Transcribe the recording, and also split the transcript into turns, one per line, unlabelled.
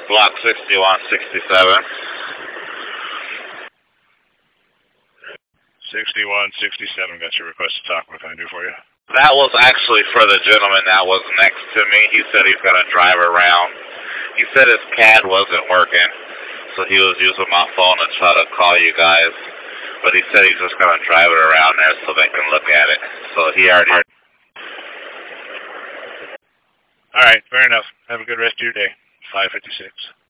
Block 6167.
6167, got your request to talk. What can I do for you?
That was actually for the gentleman that was next to me. He said he's going to drive around. He said his CAD wasn't working, so he was using my phone to try to call you guys. But he said he's just going to drive it around there so they can look at it. So he already...
All right, fair enough. Have a good rest of your day. 556.